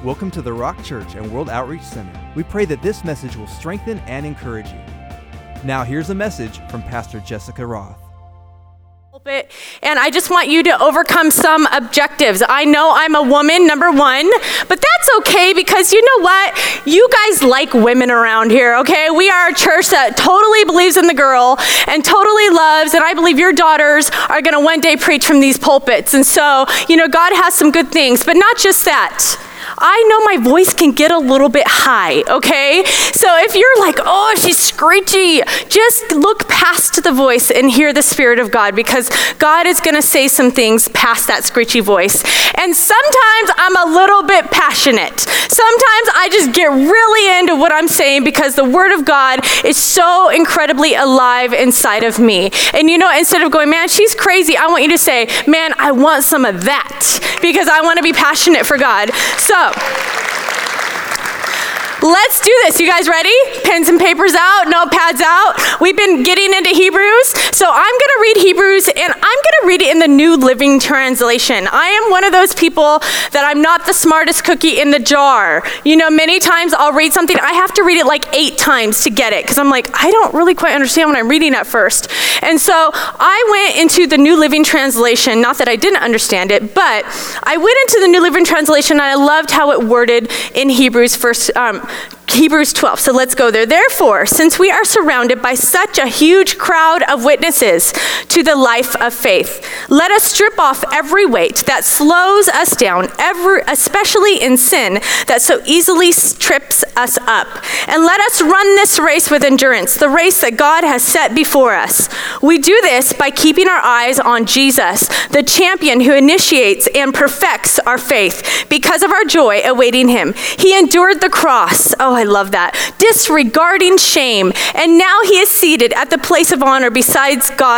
Welcome to the Rock Church and World Outreach Center. We pray that this message will strengthen and encourage you. Now here's a message from Pastor Jessica Roth. And I just want you to overcome some objectives. I know I'm a woman, number one, but that's okay because you know what? You guys like women around here, okay? We are a church that totally believes in the girl and totally loves, and I believe your daughters are going to one day preach from these pulpits. And so, you know, God has some good things, but not just that. I know my voice can get a little bit high, okay? So if you're like, oh, she's screechy, just look past the voice and hear the Spirit of God, because God is going to say some things past that screechy voice. And sometimes I'm a little bit passionate. Sometimes I just get really into what I'm saying because the Word of God is so incredibly alive inside of me. And you know, instead of going, man, she's crazy, I want you to say, man, I want some of that, because I want to be passionate for God. So, let's do this. You guys ready? Pens and papers out, notepads out. We've been getting into Hebrews. So I'm going to read Hebrews, and I'm going to read it in the New Living Translation. I am one of those people that I'm not the smartest cookie in the jar. You know, many times I'll read something, I have to read it like 8 times to get it, because I'm like, I don't really quite understand what I'm reading at first. And so I went into the New Living Translation, not that I didn't understand it, but I went into the New Living Translation, and I loved how it worded in Hebrews 12. So let's go there. Therefore, since we are surrounded by such a huge crowd of witnesses to the life of faith, let us strip off every weight that slows us down, especially in sin that so easily trips us up. And let us run this race with endurance, the race that God has set before us. We do this by keeping our eyes on Jesus, the champion who initiates and perfects our faith. Because of our joy awaiting him, he endured the cross. Oh, I love that. Disregarding shame. And now he is seated at the place of honor beside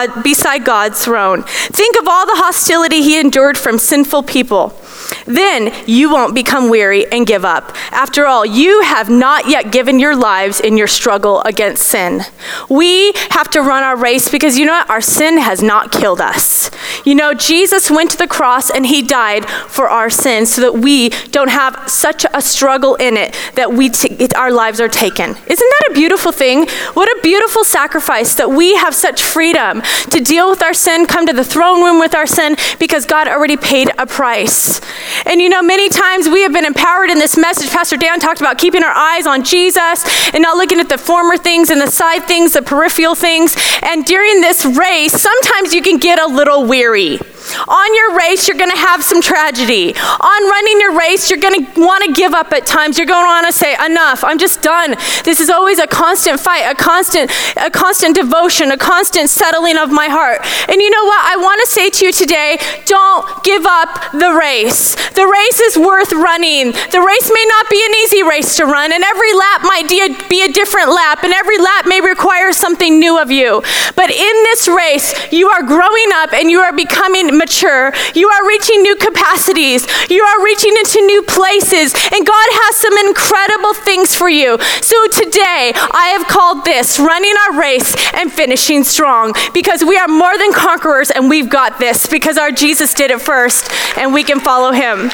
God's throne. Think of all the hostility he endured from sinful people. Then you won't become weary and give up. After all, you have not yet given your lives in your struggle against sin. We have to run our race because you know what? Our sin has not killed us. You know, Jesus went to the cross and he died for our sins so that we don't have such a struggle in it that our lives are taken. Isn't that a beautiful thing? What a beautiful sacrifice that we have such freedom to deal with our sin, come to the throne room with our sin, because God already paid a price. And you know, many times we have been empowered in this message. Pastor Dan talked about keeping our eyes on Jesus and not looking at the former things and the side things, the peripheral things. And during this race, sometimes you can get a little weary. On your race, you're going to have some tragedy. On running your race, you're going to want to give up at times. You're going to want to say, enough, I'm just done. This is always a constant fight, a constant devotion, a constant settling of my heart. And you know what? I want to say to you today, don't give up the race. The race is worth running. The race may not be an easy race to run, and every lap might be a different lap, and every lap may require something new of you. But in this race, you are growing up and you are becoming mature. You are reaching new capacities. You are reaching into new places, and God has some incredible things for you. So today, I have called this running our race and finishing strong, because we are more than conquerors, and we've got this because our Jesus did it first, and we can follow him.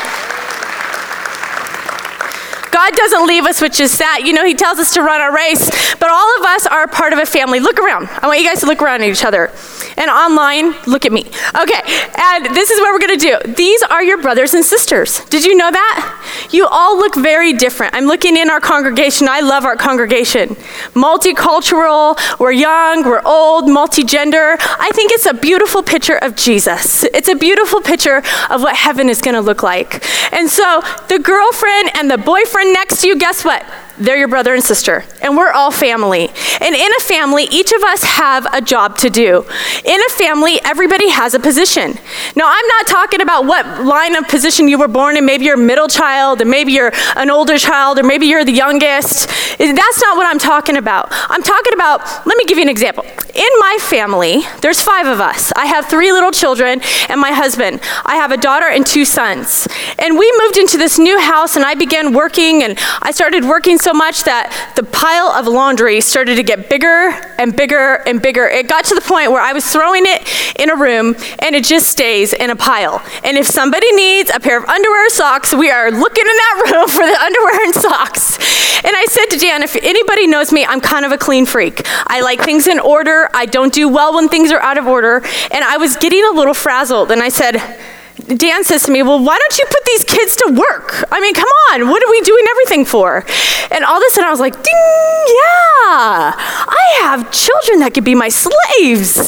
God doesn't leave us with just that. You know, he tells us to run our race, but all of us are a part of a family. Look around. I want you guys to look around at each other. And online, look at me. Okay, and this is what we're going to do. These are your brothers and sisters. Did you know that? You all look very different. I'm looking in our congregation. I love our congregation. Multicultural, we're young, we're old, multi-gender. I think it's a beautiful picture of Jesus. It's a beautiful picture of what heaven is going to look like. And so the girlfriend and the boyfriend next to you, guess what? They're your brother and sister, and we're all family. And in a family, each of us have a job to do. In a family, everybody has a position. Now, I'm not talking about what line of position you were born in. Maybe you're a middle child, or maybe you're an older child, or maybe you're the youngest. That's not what I'm talking about. I'm talking about, let me give you an example. In my family, there's 5 of us. I have 3 little children and my husband. I have a daughter and 2 sons. And we moved into this new house, and I began working, and I started working so much that the pile of laundry started to get bigger and bigger and bigger. It got to the point where I was throwing it in a room and it just stays in a pile. And if somebody needs a pair of underwear or socks, we are looking in that room for the underwear and socks. And I said to Dan, if anybody knows me, I'm kind of a clean freak. I like things in order. I don't do well when things are out of order. And I was getting a little frazzled. And I said, Dan says to me, well, why don't you put these kids to work? I mean, come on, what are we doing everything for? And all of a sudden I was like, ding, yeah, I have children that could be my slaves.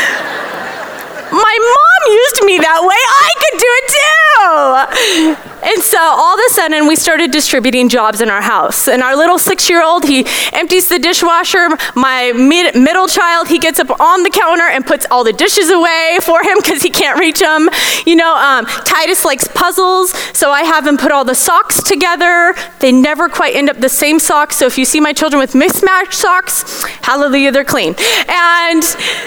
My mom used me that way. I could do it too. And so all of a sudden, we started distributing jobs in our house. And our little 6-year-old, he empties the dishwasher. My middle child, he gets up on the counter and puts all the dishes away for him because he can't reach them. Titus likes puzzles, so I have him put all the socks together. They never quite end up the same socks. So if you see my children with mismatched socks, hallelujah, they're clean. And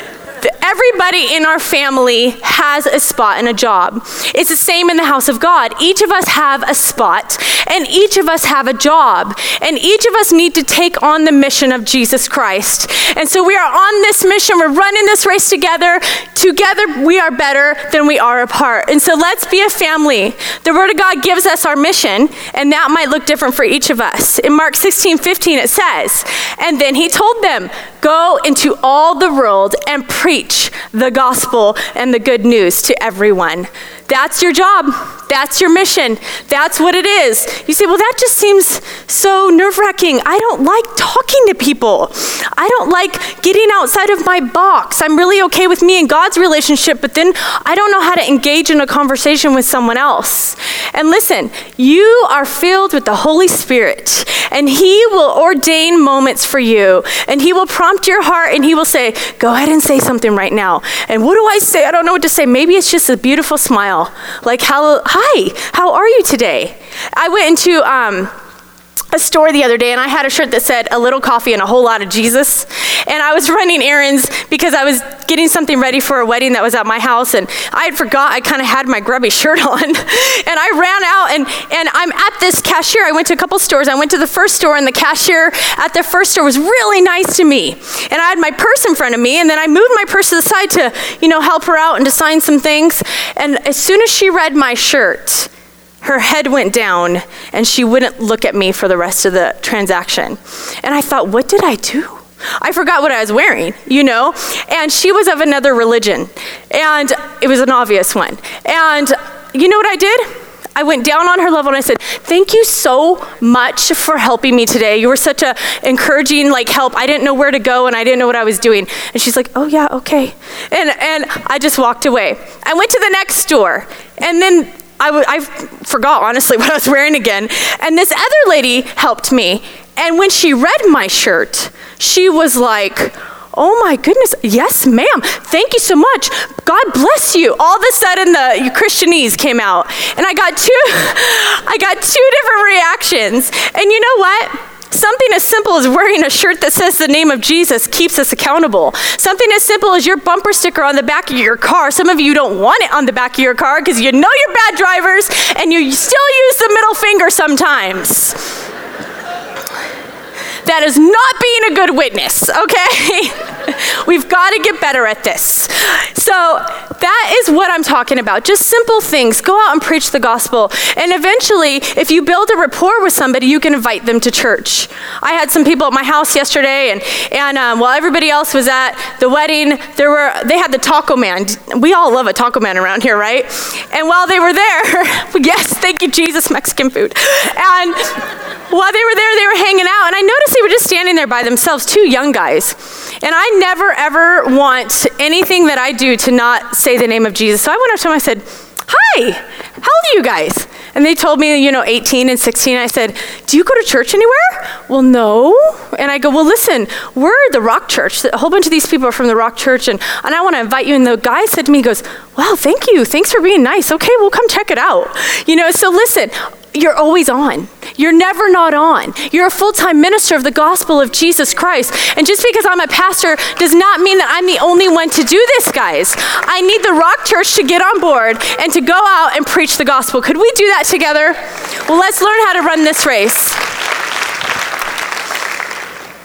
everybody in our family has a spot and a job. It's the same in the house of God. Each of us have a spot, and each of us have a job, and each of us need to take on the mission of Jesus Christ. And so we are on this mission. We're running this race together. Together, we are better than we are apart. And so let's be a family. The Word of God gives us our mission, and that might look different for each of us. In Mark 16:15, it says, and then he told them, go into all the world and preach the gospel and the good news to everyone. That's your job. That's your mission. That's what it is. You say, well, that just seems so nerve-wracking. I don't like talking to people. I don't like getting outside of my box. I'm really okay with me and God's relationship, but then I don't know how to engage in a conversation with someone else. And listen, you are filled with the Holy Spirit, and He will ordain moments for you, and He will prompt your heart, and He will say, go ahead and say something right now. And what do I say? I don't know what to say. Maybe it's just a beautiful smile. Like, hi, how are you today? I went into a store the other day, and I had a shirt that said a little coffee and a whole lot of Jesus. And I was running errands because I was getting something ready for a wedding that was at my house, and I had forgot I kind of had my grubby shirt on. And I ran out, and I'm at this cashier. I went to a couple stores. I went to the first store, and the cashier at the first store was really nice to me. And I had my purse in front of me, and then I moved my purse to the side to, help her out and to sign some things. And as soon as she read my shirt, her head went down, and she wouldn't look at me for the rest of the transaction. And I thought, what did I do? I forgot what I was wearing, And she was of another religion, and it was an obvious one. And you know what I did? I went down on her level and I said, thank you so much for helping me today. You were such a encouraging help. I didn't know where to go, and I didn't know what I was doing. And she's like, oh yeah, okay. And I just walked away. I went to the next store, and then I forgot, honestly, what I was wearing again. And this other lady helped me. And when she read my shirt, she was like, oh my goodness, yes, ma'am. Thank you so much. God bless you. All of a sudden, the Christianese came out. And I got two different reactions. And you know what? Something as simple as wearing a shirt that says the name of Jesus keeps us accountable. Something as simple as your bumper sticker on the back of your car. Some of you don't want it on the back of your car because you know you're bad drivers, and you still use the middle finger sometimes. That is not being a good witness, okay? We've got to get better at this. So that is what I'm talking about. Just simple things. Go out and preach the gospel. And eventually, if you build a rapport with somebody, you can invite them to church. I had some people at my house yesterday, and while everybody else was at the wedding, they had the taco man. We all love a taco man around here, right? And while they were there, yes, thank you, Jesus, Mexican food. And while they were there, they were hanging out, and I noticed they were just standing there by themselves, two young guys. And I never, ever want anything that I do to not say the name of Jesus. So I went up to them, I said, hi, how old are you guys? And they told me, 18 and 16. I said, do you go to church anywhere? Well, no. And I go, well, listen, we're the Rock Church. A whole bunch of these people are from the Rock Church, and I want to invite you. And the guy said to me, he goes, wow, thank you. Thanks for being nice. Okay, we'll come check it out. So listen, you're always on. You're never not on. You're a full-time minister of the gospel of Jesus Christ. And just because I'm a pastor does not mean that I'm the only one to do this, guys. I need the Rock Church to get on board and to go out and preach the gospel. Could we do that together? Well, let's learn how to run this race.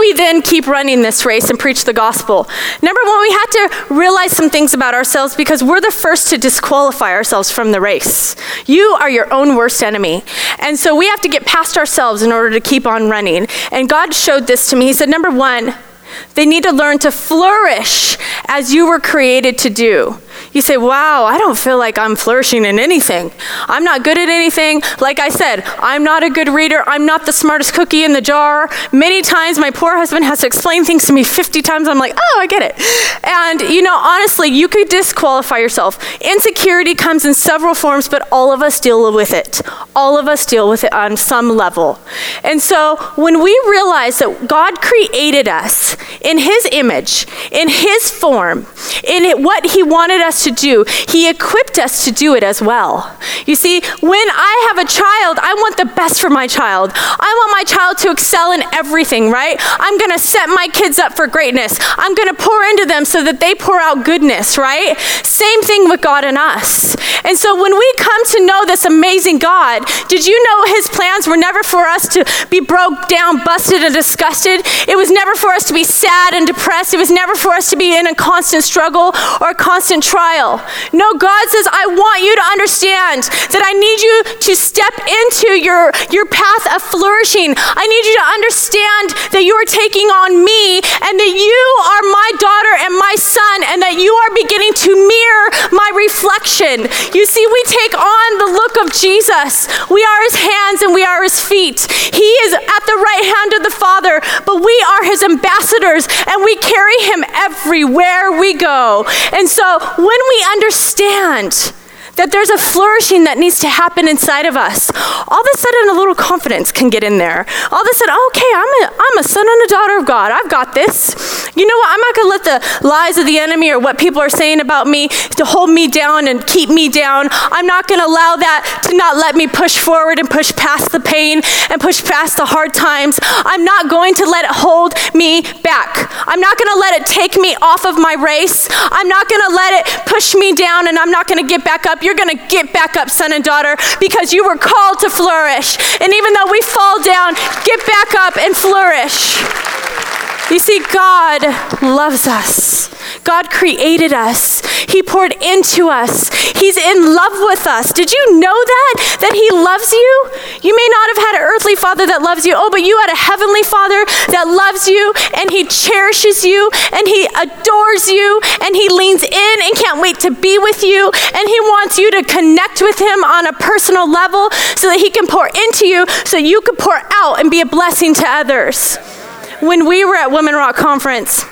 we then keep running this race and preach the gospel? Number one, we have to realize some things about ourselves because we're the first to disqualify ourselves from the race. You are your own worst enemy. And so we have to get past ourselves in order to keep on running. And God showed this to me. He said, number one, they need to learn to flourish as you were created to do. You say, wow, I don't feel like I'm flourishing in anything. I'm not good at anything. Like I said, I'm not a good reader. I'm not the smartest cookie in the jar. Many times my poor husband has to explain things to me 50 times. I'm like, oh, I get it. And honestly, you could disqualify yourself. Insecurity comes in several forms, but all of us deal with it. All of us deal with it on some level. And so when we realize that God created us in his image, in his form, in what he wanted us to do, he equipped us to do it as well. You see, when I have a child, I want the best for my child. I want my child to excel in everything, right? I'm going to set my kids up for greatness. I'm going to pour into them so that they pour out goodness, right? Same thing with God and us. And so when we come to know this amazing God, did you know his plans were never for us to be broke down, busted, and disgusted? It was never for us to be sad and depressed. It was never for us to be in a constant struggle or a constant trial. No, God says, I want you to understand that I need you to step into your path of flourishing. I need you to understand that you are taking on me and that you are my daughter and my son and that you are beginning to mirror my reflection. You see, we take on the look of Jesus. We are his hands and we are his feet. He is at the right hand of the Father, but we are his ambassadors and we carry him everywhere we go. And so when we understand that there's a flourishing that needs to happen inside of us, all of a sudden a little confidence can get in there. All of a sudden, okay, I'm a son and a daughter of God. I've got this. You know what? I'm not going to let the lies of the enemy or what people are saying about me to hold me down and keep me down. I'm not going to allow that to not let me push forward and push past the pain and push past the hard times. I'm not going to let it hold me back. I'm not going to let it take me off of my race. I'm not going to let it push me down, and I'm not going to get back up. You're going to get back up, son and daughter, because you were called to flourish. And even though we fall down, get back up and flourish. You see, God loves us. God created us. He poured into us. He's in love with us. Did you know that he loves you? You may not have had an earthly father that loves you. Oh, but you had a heavenly Father that loves you, and he cherishes you, and he adores you, and he leans in and can't wait to be with you, and he wants you to connect with him on a personal level so that he can pour into you so you can pour out and be a blessing to others. When we were at Women Rock Conference,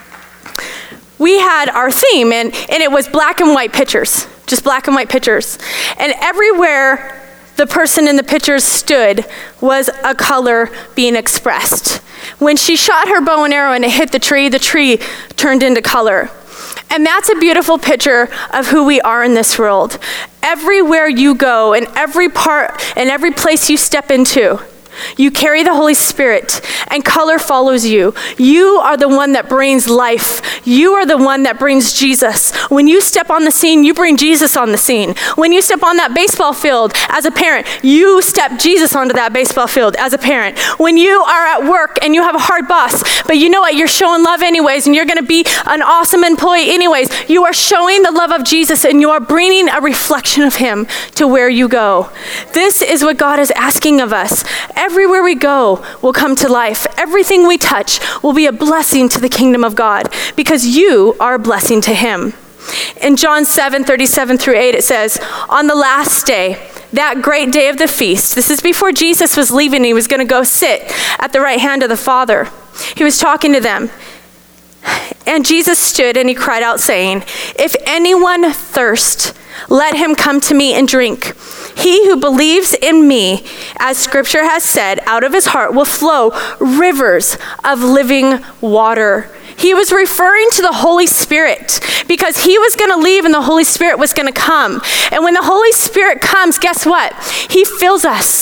we had our theme, and it was black and white pictures, just black and white pictures. And everywhere the person in the pictures stood was a color being expressed. When she shot her bow and arrow and it hit the tree turned into color. And that's a beautiful picture of who we are in this world. Everywhere you go, in every part, and every place you step into, you carry the Holy Spirit, and color follows you. You are the one that brings life. You are the one that brings Jesus. When you step on the scene, you bring Jesus on the scene. When you step on that baseball field as a parent, you step Jesus onto that baseball field as a parent. When you are at work and you have a hard boss, but you know what, you're showing love anyways, and you're going to be an awesome employee anyways, you are showing the love of Jesus, and you are bringing a reflection of him to where you go. This is what God is asking of us. Everywhere we go will come to life. Everything we touch will be a blessing to the kingdom of God because you are a blessing to him. In John 7:37-8, it says, on the last day, that great day of the feast, this is before Jesus was leaving, he was going to go sit at the right hand of the Father. He was talking to them. And Jesus stood and he cried out saying, if anyone thirst, let him come to me and drink. He who believes in me, as scripture has said, out of his heart will flow rivers of living water. He was referring to the Holy Spirit because he was going to leave and the Holy Spirit was going to come. And when the Holy Spirit comes, guess what? He fills us.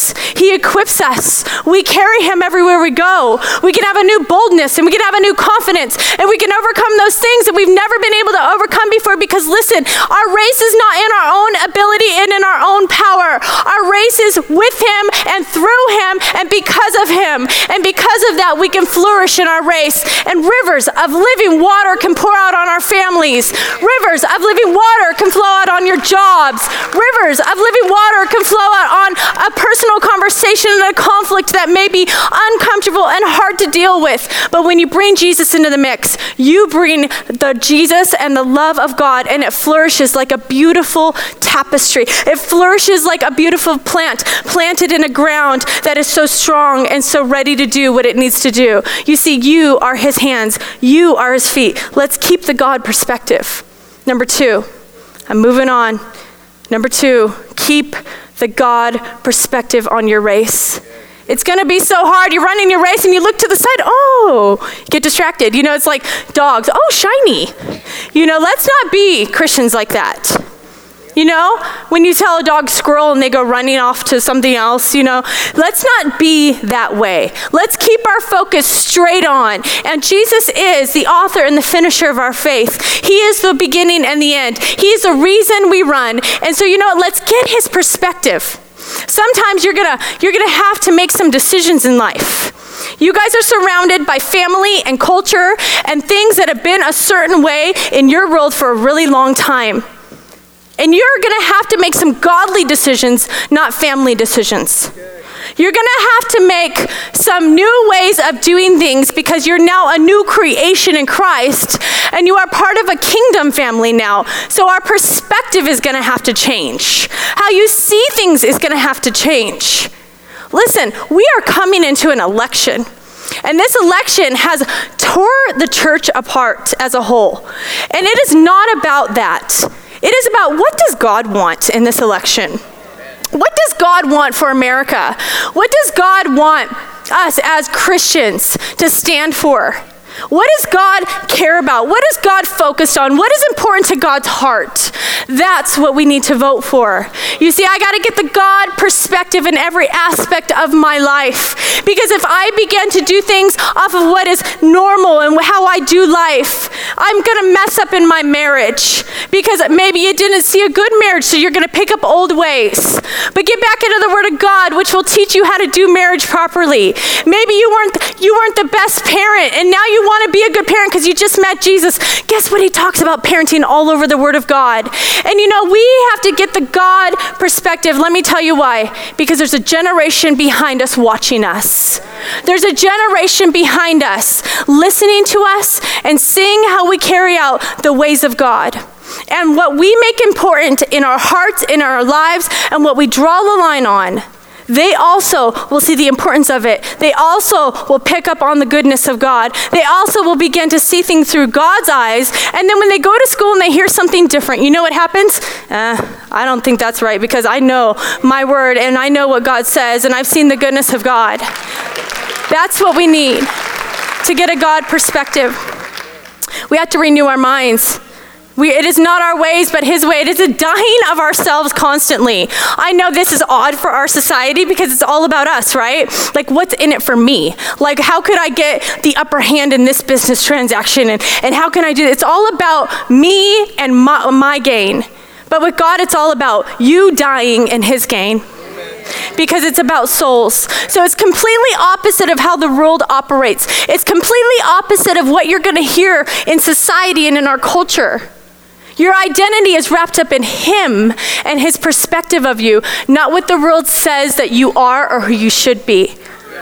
us. He equips us. We carry him everywhere we go. We can have a new boldness and we can have a new confidence and we can overcome those things that we've never been able to overcome before, because listen, our race is not in our own ability and in our own power. Our race is with him and through him and because of him. And because of that, we can flourish in our race, and rivers of living water can pour out on our families. Rivers of living water can flow out on your jobs. Rivers of living water can flow out on a personal conversation and a conflict that may be uncomfortable and hard to deal with. But when you bring Jesus into the mix, you bring the Jesus and the love of God, and it flourishes like a beautiful tapestry. It flourishes like a beautiful plant planted in a ground that is so strong and so ready to do what it needs to do. You see, you are his hands. You are his feet. Let's keep the God perspective. Number 2, I'm moving on. Number 2, keep the God perspective on your race. It's going to be so hard. You're running your race and you look to the side. Oh, get distracted. It's like dogs. Oh, shiny. Let's not be Christians like that. When you tell a dog squirrel and they go running off to something else, let's not be that way. Let's keep our focus straight on. And Jesus is the author and the finisher of our faith. He is the beginning and the end. He is the reason we run. And so, let's get his perspective. Sometimes you're gonna have to make some decisions in life. You guys are surrounded by family and culture and things that have been a certain way in your world for a really long time. And you're going to have to make some godly decisions, not family decisions. You're going to have to make some new ways of doing things because you're now a new creation in Christ and you are part of a kingdom family now. So our perspective is going to have to change. How you see things is going to have to change. Listen, we are coming into an election. And this election has tore the church apart as a whole. And it is not about that. It is about, what does God want in this election? What does God want for America? What does God want us as Christians to stand for? What does God care about? What is God focused on? What is important to God's heart? That's what we need to vote for. You see, I got to get the God perspective in every aspect of my life. Because if I begin to do things off of what is normal and how I do life, I'm going to mess up in my marriage. Because maybe you didn't see a good marriage, so you're going to pick up old ways. But get back into the Word of God, which will teach you how to do marriage properly. Maybe you weren't the best parent, and now you want to be a good parent because you just met Jesus. Guess what? He talks about parenting all over the Word of God. And we have to get the God perspective. Let me tell you why. Because there's a generation behind us watching us. There's a generation behind us listening to us and seeing how we carry out the ways of God. And what we make important in our hearts, in our lives, and what we draw the line on, they also will see the importance of it. They also will pick up on the goodness of God. They also will begin to see things through God's eyes. And then when they go to school and they hear something different, you know what happens? I don't think that's right because I know my word and I know what God says and I've seen the goodness of God. That's what we need to get a God perspective. We have to renew our minds. It is not our ways, but his way. It is a dying of ourselves constantly. I know this is odd for our society because it's all about us, right? Like, what's in it for me? Like, how could I get the upper hand in this business transaction? And how can I do it? It's all about me and my gain. But with God, it's all about you dying and his gain. Because it's about souls. So it's completely opposite of how the world operates. It's completely opposite of what you're going to hear in society and in our culture. Your identity is wrapped up in him and his perspective of you, not what the world says that you are or who you should be.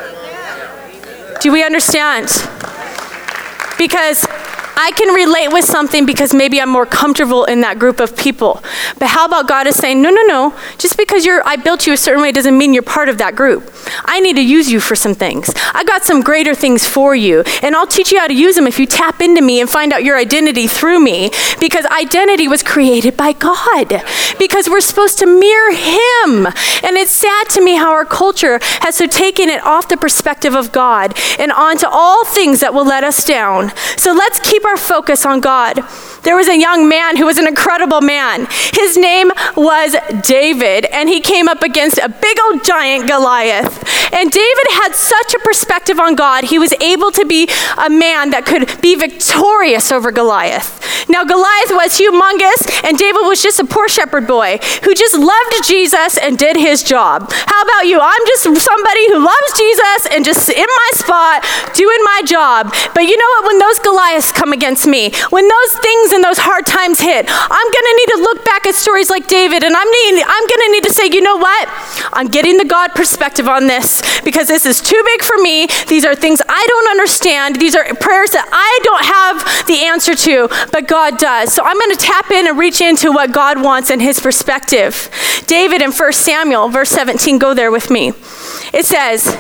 Do we understand? Because I can relate with something because maybe I'm more comfortable in that group of people. But how about God is saying, no. Just because I built you a certain way doesn't mean you're part of that group. I need to use you for some things. I got some greater things for you. And I'll teach you how to use them if you tap into me and find out your identity through me. Because identity was created by God. Because we're supposed to mirror him. And it's sad to me how our culture has so taken it off the perspective of God and onto all things that will let us down. So let's keep keep our focus on God. There was a young man who was an incredible man. His name was David, and he came up against a big old giant Goliath. And David had such a perspective on God, he was able to be a man that could be victorious over Goliath. Now, Goliath was humongous, and David was just a poor shepherd boy who just loved Jesus and did his job. How about you? I'm just somebody who loves Jesus and just in my spot, doing my job. But you know what? When those Goliaths come against me, when those things and those hard times hit, I'm going to need to look back at stories like David, and I'm going to need to say, you know what? I'm getting the God perspective on this because this is too big for me. These are things I don't understand. These are prayers that I don't have the answer to, but God does. So I'm going to tap in and reach into what God wants in his perspective. David in 1 Samuel, verse 17, go there with me. It says,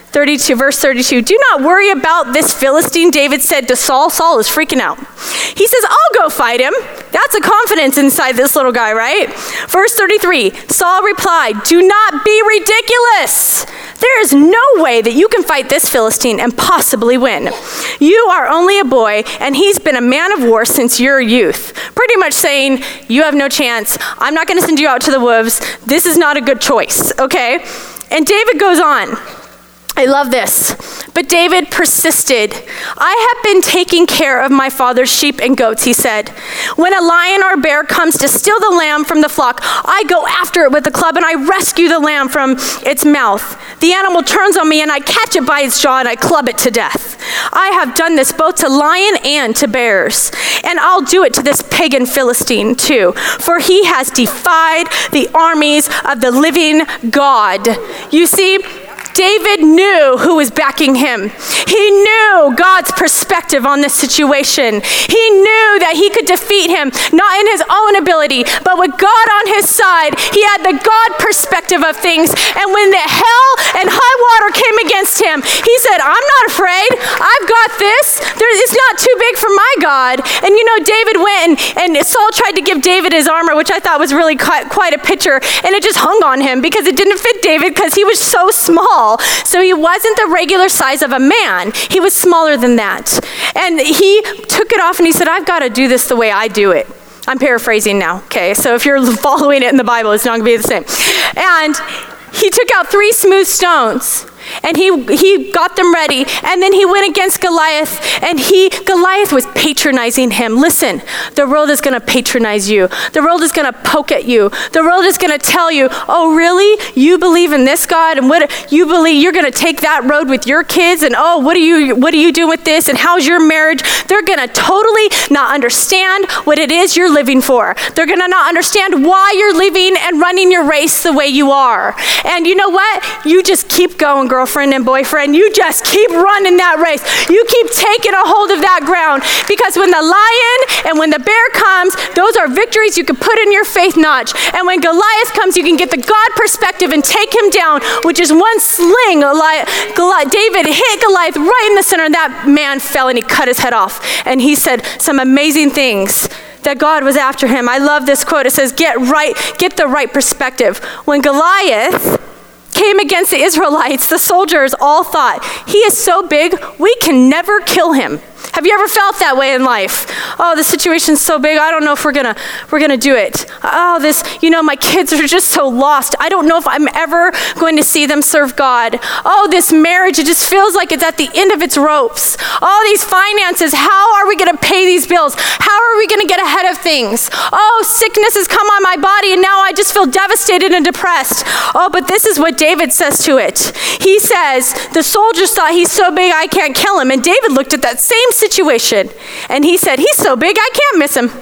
verse 32, do not worry about this Philistine, David said to Saul. Saul is freaking out. He says, I'll go fight him. That's a confidence inside this little guy, right? Verse 33, Saul replied, do not be ridiculous. There is no way that you can fight this Philistine and possibly win. You are only a boy, and he's been a man of war since your youth. Pretty much saying, you have no chance. I'm not going to send you out to the wolves. This is not a good choice, okay? And David goes on. I love this. But David persisted. I have been taking care of my father's sheep and goats, he said. When a lion or bear comes to steal the lamb from the flock, I go after it with a club and I rescue the lamb from its mouth. The animal turns on me and I catch it by its jaw and I club it to death. I have done this both to lion and to bears. And I'll do it to this pagan Philistine too, for he has defied the armies of the living God. You see, David knew who was backing him. He knew God's perspective on this situation. He knew that he could defeat him, not in his own ability, but with God on his side. He had the God perspective of things. And when the hell and high water came against him, he said, I'm not afraid. I've got this. It's not too big for my God. And you know, David went and Saul tried to give David his armor, which I thought was really quite a picture. And it just hung on him because it didn't fit David because he was so small. So he wasn't the regular size of a man. He was smaller than that. And he took it off and he said, I've got to do this the way I do it. I'm paraphrasing now, okay? So if you're following it in the Bible, it's not going to be the same. And he took out 3 smooth stones. And he got them ready, and then he went against Goliath, and Goliath was patronizing him. Listen, the world is going to patronize you. The world is going to poke at you. The world is going to tell you, oh, really? You believe in this God, and what you believe you're going to take that road with your kids, and oh, what are you doing with this, and how's your marriage? They're going to totally not understand what it is you're living for. They're going to not understand why you're living and running your race the way you are. And you know what? You just keep going, girlfriend and boyfriend, you just keep running that race. You keep taking a hold of that ground, because when the lion and when the bear comes, those are victories you can put in your faith notch. And when Goliath comes, you can get the God perspective and take him down, which is one sling. David hit Goliath right in the center, and that man fell and he cut his head off. And he said some amazing things that God was after him. I love this quote. It says, get the right perspective. When Goliath came against the Israelites, the soldiers all thought, he is so big, we can never kill him. Have you ever felt that way in life? Oh, the situation's so big, I don't know if we're gonna do it. Oh, my kids are just so lost. I don't know if I'm ever going to see them serve God. Oh, this marriage, it just feels like it's at the end of its ropes. All these finances, how are we gonna pay these bills? How are we gonna get ahead of things? Oh, sickness has come on my body and now I just feel devastated and depressed. Oh, but this is what David says to it. He says, the soldiers thought he's so big I can't kill him. And David looked at that same situation and he said, he's so big I can't miss him.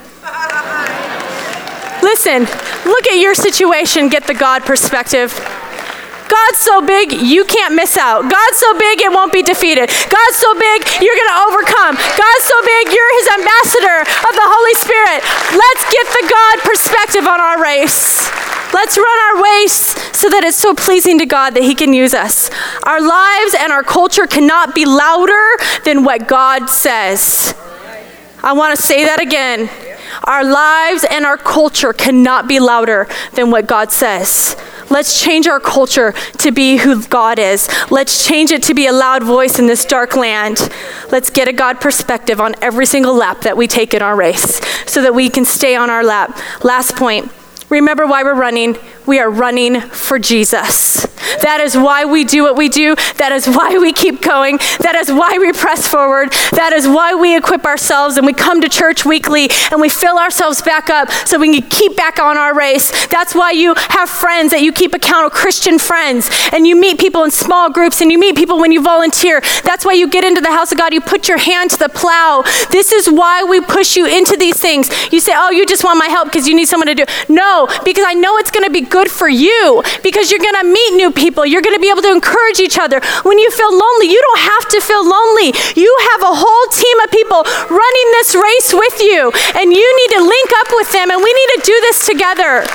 Listen, look at your situation, get the God perspective. God's so big, you can't miss out. God's so big, it won't be defeated. God's so big, you're going to overcome. God's so big, you're his ambassador of the Holy Spirit. Let's get the God perspective on our race. Let's run our race so that it's so pleasing to God that he can use us. Our lives and our culture cannot be louder than what God says. I want to say that again. Our lives and our culture cannot be louder than what God says. Let's change our culture to be who God is. Let's change it to be a loud voice in this dark land. Let's get a God perspective on every single lap that we take in our race so that we can stay on our lap. Last point. Remember why we're running. We are running for Jesus. That is why we do what we do. That is why we keep going. That is why we press forward. That is why we equip ourselves and we come to church weekly and we fill ourselves back up so we can keep back on our race. That's why you have friends that you keep accountable, Christian friends, and you meet people in small groups and you meet people when you volunteer. That's why you get into the house of God. You put your hand to the plow. This is why we push you into these things. You say, oh, you just want my help because you need someone to do it. No, because I know it's going to be good for you because you're going to meet new people. You're going to be able to encourage each other. When you feel lonely, you don't have to feel lonely. You have a whole team of people running this race with you, and you need to link up with them, and we need to do this together.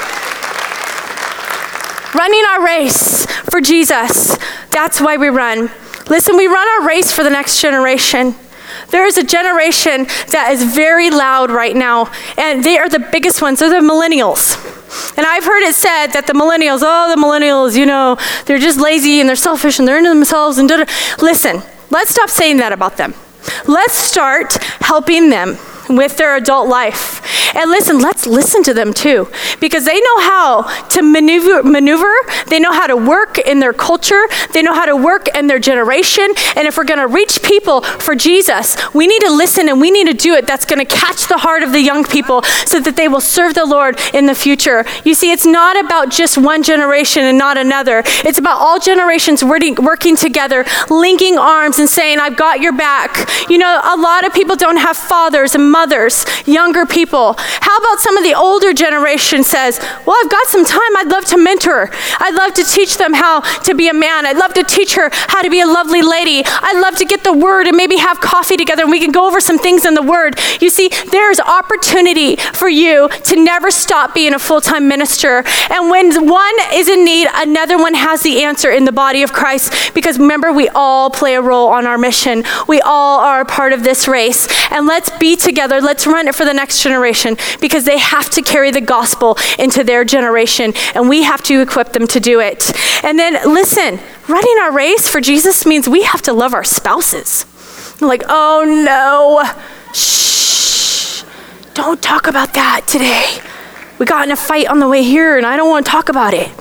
Running our race for Jesus. That's why we run. Listen, we run our race for the next generation. There is a generation that is very loud right now, and they are the biggest ones. They're the millennials. And I've heard it said that the millennials, they're just lazy and they're selfish and they're into themselves and da-da. Listen, let's stop saying that about them. Let's start helping them with their adult life. And let's listen to them too, because they know how to maneuver. They know how to work in their culture. They know how to work in their generation. And if we're going to reach people for Jesus, we need to listen and we need to do it. That's going to catch the heart of the young people so that they will serve the Lord in the future. You see, it's not about just one generation and not another. It's about all generations working together, linking arms and saying, I've got your back. You know, a lot of people don't have fathers and mothers, younger people. How about some of the older generation says, well, I've got some time. I'd love to mentor. I'd love to teach them how to be a man. I'd love to teach her how to be a lovely lady. I'd love to get the word and maybe have coffee together and we can go over some things in the word. You see, there's opportunity for you to never stop being a full-time minister. And when one is in need, another one has the answer in the body of Christ. Because remember, we all play a role on our mission. We all are a part of this race. And let's be together. Let's run it for the next generation because they have to carry the gospel into their generation and we have to equip them to do it. And then listen, running our race for Jesus means we have to love our spouses. Like, oh no, shh, don't talk about that today. We got in a fight on the way here and I don't want to talk about it.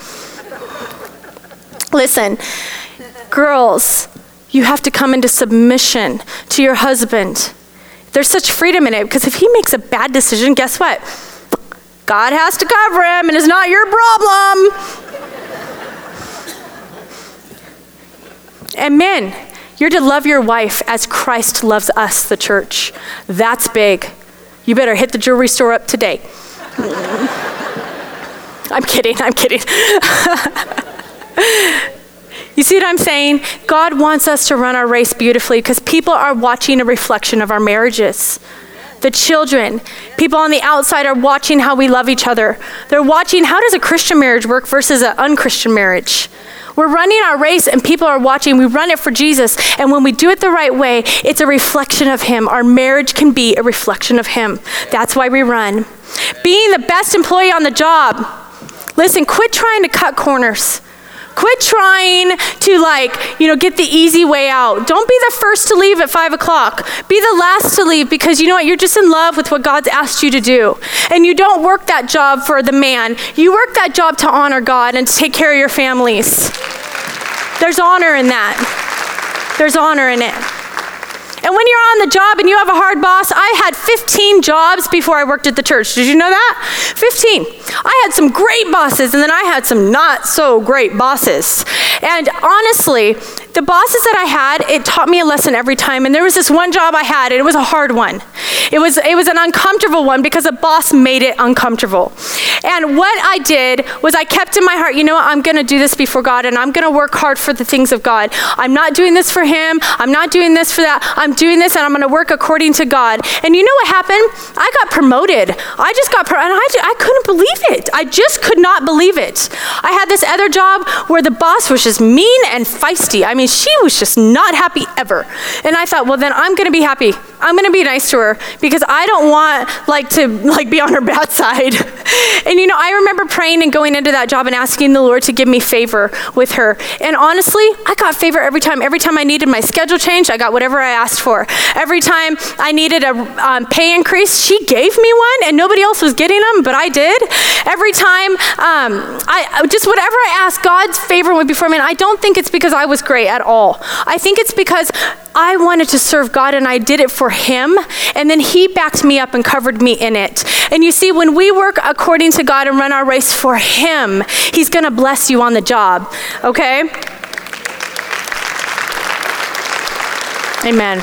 Listen, girls, you have to come into submission to your husband. There's such freedom in it because if he makes a bad decision, guess what? God has to cover him and it's not your problem. And men, you're to love your wife as Christ loves us, the church. That's big. You better hit the jewelry store up today. I'm kidding. You see what I'm saying? God wants us to run our race beautifully because people are watching a reflection of our marriages. The children, people on the outside are watching how we love each other. They're watching how does a Christian marriage work versus an unchristian marriage. We're running our race and people are watching. We run it for Jesus. And when we do it the right way, it's a reflection of him. Our marriage can be a reflection of him. That's why we run. Being the best employee on the job. Listen, quit trying to cut corners. Quit trying to get the easy way out. Don't be the first to leave at 5 o'clock. Be the last to leave because you know what? You're just in love with what God's asked you to do. And you don't work that job for the man. You work that job to honor God and to take care of your families. There's honor in that. There's honor in it. And when you're on the job and you have a hard boss, I had 15 jobs before I worked at the church. Did you know that? 15. I had some great bosses and then I had some not so great bosses. And honestly, the bosses that I had, it taught me a lesson every time. And there was this one job I had, and it was a hard one. It was an uncomfortable one because a boss made it uncomfortable. And what I did was I kept in my heart, you know what, I'm going to do this before God and I'm going to work hard for the things of God. I'm not doing this for him. I'm not doing this for that. I'm doing this and I'm going to work according to God. And you know what happened? I got promoted. I just got promoted and I couldn't believe it. I just could not believe it. I had this other job where the boss was just mean and feisty. I mean, she was just not happy ever. And I thought, well, then I'm going to be happy. I'm going to be nice to her because I don't want to be on her bad side. And I remember praying and going into that job and asking the Lord to give me favor with her. And honestly, I got favor every time. Every time I needed my schedule changed, I got whatever I asked for. Every time I needed a pay increase, she gave me one, and nobody else was getting them, but I did. Every time, I just whatever I asked, God's favor went before me. And I don't think it's because I was great at all. I think it's because I wanted to serve God and I did it for him, and then he backed me up and covered me in it. And you see, when we work according to God and run our race for him, he's going to bless you on the job, okay? Amen.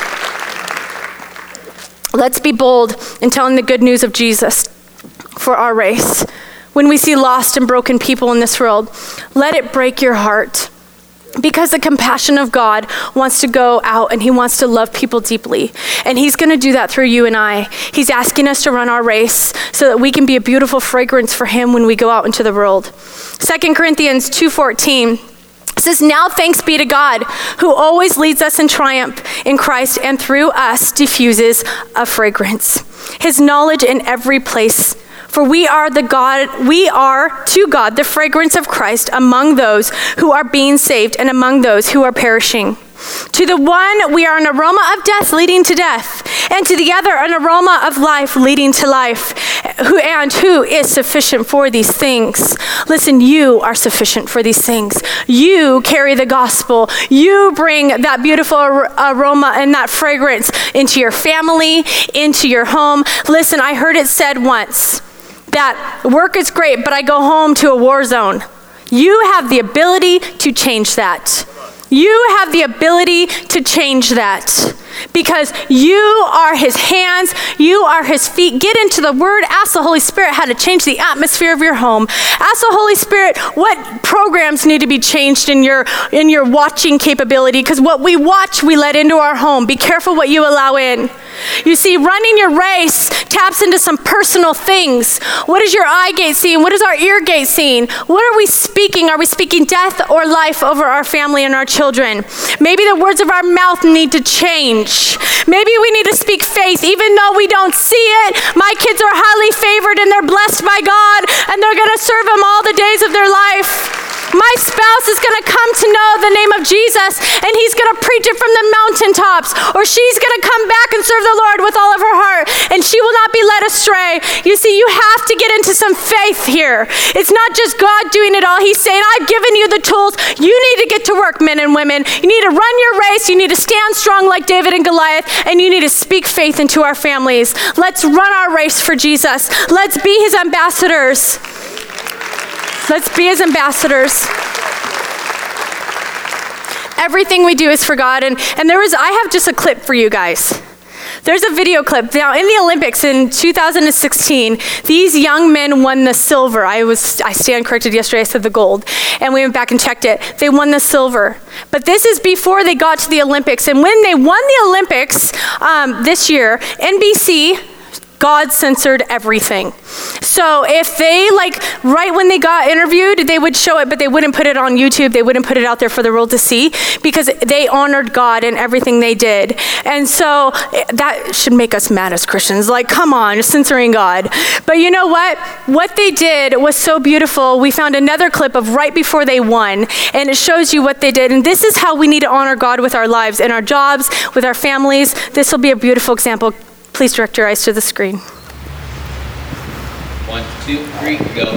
Let's be bold in telling the good news of Jesus for our race. When we see lost and broken people in this world, let it break your heart. Because the compassion of God wants to go out and he wants to love people deeply. And he's going to do that through you and I. He's asking us to run our race so that we can be a beautiful fragrance for him when we go out into the world. 2 Corinthians 2:14 says, "Now thanks be to God who always leads us in triumph in Christ and through us diffuses a fragrance. His knowledge in every place. For we are to God the fragrance of Christ among those who are being saved and among those who are perishing. To the one we are an aroma of death leading to death, and to the other an aroma of life leading to life. Who is sufficient for these things?" Listen, you are sufficient for these things. You carry the gospel. You bring that beautiful aroma and that fragrance into your family, into your home. Listen, I heard it said once that work is great, but I go home to a war zone. You have the ability to change that. You have the ability to change that because you are his hands, you are his feet. Get into the word, ask the Holy Spirit how to change the atmosphere of your home. Ask the Holy Spirit what programs need to be changed in your watching capability, because what we watch, we let into our home. Be careful what you allow in. You see, running your race taps into some personal things. What is your eye gate seeing? What is our ear gate seeing? What are we speaking? Are we speaking death or life over our family and our children? Maybe the words of our mouth need to change. Maybe we need to speak faith even though we don't see it. My kids are highly favored and they're blessed by God and they're going to serve him all the days of their life. My spouse is going to come to know the name of Jesus and he's going to preach it from the mountaintops, or she's going to come back and serve the Lord with all of her heart and she will not be led astray. You see, you have to get into some faith here. It's not just God doing it all. He's saying, I've given you the tools. You need to get to work, men and women. You need to run your race. You need to stand strong like David and Goliath, and you need to speak faith into our families. Let's run our race for Jesus. Let's be his ambassadors. Let's be his ambassadors. Everything we do is for God. And I have just a clip for you guys. There's a video clip. Now, in the Olympics in 2016, these young men won the silver. I stand corrected yesterday, I said the gold. And we went back and checked it. They won the silver. But this is before they got to the Olympics. And when they won the Olympics this year, NBC, God censored everything. So if they, right when they got interviewed, they would show it, but they wouldn't put it on YouTube. They wouldn't put it out there for the world to see because they honored God in everything they did. And so that should make us mad as Christians. Come on, censoring God. But you know what? What they did was so beautiful. We found another clip of right before they won, and it shows you what they did. And this is how we need to honor God with our lives, in our jobs, with our families. This will be a beautiful example. Please direct your eyes to the screen. 1, 2, 3, go.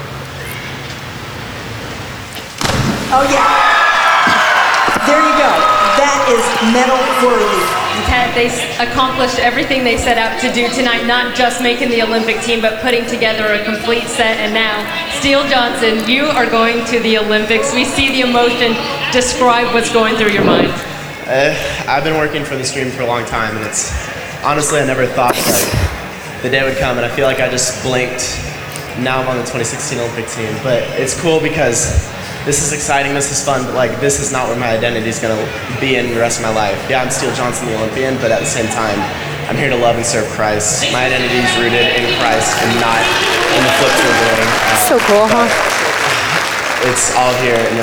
Oh yeah. There you go. That is medal worthy. They accomplished everything they set out to do tonight, not just making the Olympic team, but putting together a complete set. And now, Steele Johnson, you are going to the Olympics. We see the emotion. Describe what's going through your mind. I've been working for this dream for a long time, and honestly, I never thought the day would come, and I feel like I just blinked. Now I'm on the 2016 Olympic team, but it's cool because this is exciting, this is fun, but this is not where my identity is going to be in the rest of my life. Yeah, I'm Steele Johnson, the Olympian, but at the same time, I'm here to love and serve Christ. My identity is rooted in Christ and not in the flip tour doing. So cool, huh? It's all here, and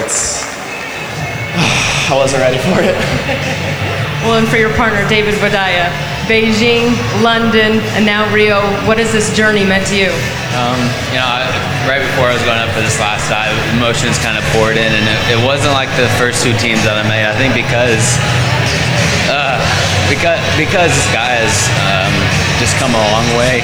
I wasn't ready for it. Well, and for your partner, David Vodaya, Beijing, London, and now Rio. What has this journey meant to you? Right before I was going up for this last dive, emotions kind of poured in, and it wasn't like the first two teams that I made. I think because this guy has just come a long way.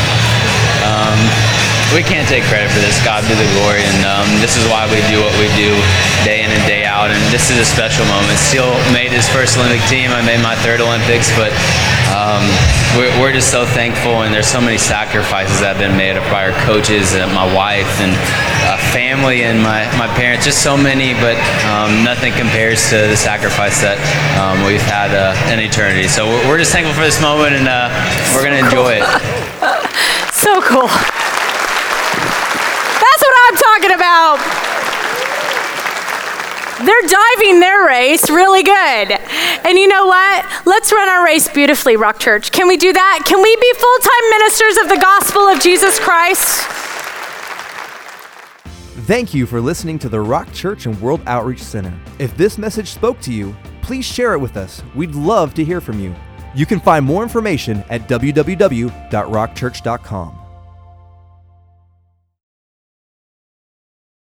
We can't take credit for this. God be the glory, and this is why we do what we do day in and day out, and this is a special moment. Steele made his first Olympic team. I made my third Olympics, but we're just so thankful, and there's so many sacrifices that have been made by our coaches and my wife and family and my parents, just so many, but nothing compares to the sacrifice that we've had in eternity. So we're just thankful for this moment, and we're going to enjoy it. So cool. That's what I'm talking about. They're diving their race really good. And you know what? Let's run our race beautifully, Rock Church. Can we do that? Can we be full-time ministers of the gospel of Jesus Christ? Thank you for listening to the Rock Church and World Outreach Center. If this message spoke to you, please share it with us. We'd love to hear from you. You can find more information at www.rockchurch.com.